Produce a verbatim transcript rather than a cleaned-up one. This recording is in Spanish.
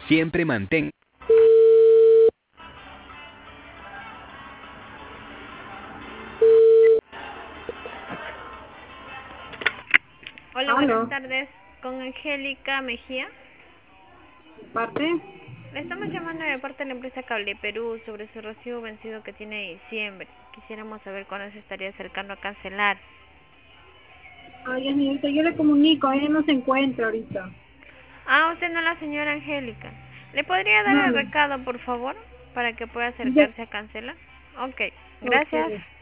Siempre mantén. Hola, buenas Aló, tardes. Con Angélica Mejía. ¿parte? Le estamos llamando de parte de la empresa Cable Perú sobre su recibo vencido que tiene de diciembre. Quisiéramos saber cuándo se estaría acercando a cancelar. Ay, señorita, yo le comunico, ella no se encuentra ahorita. Ah, usted no es la señora Angélica. ¿Le podría dar No, el no. recado, por favor, para que pueda Ya, acercarse a cancelar? Ok, ok. gracias.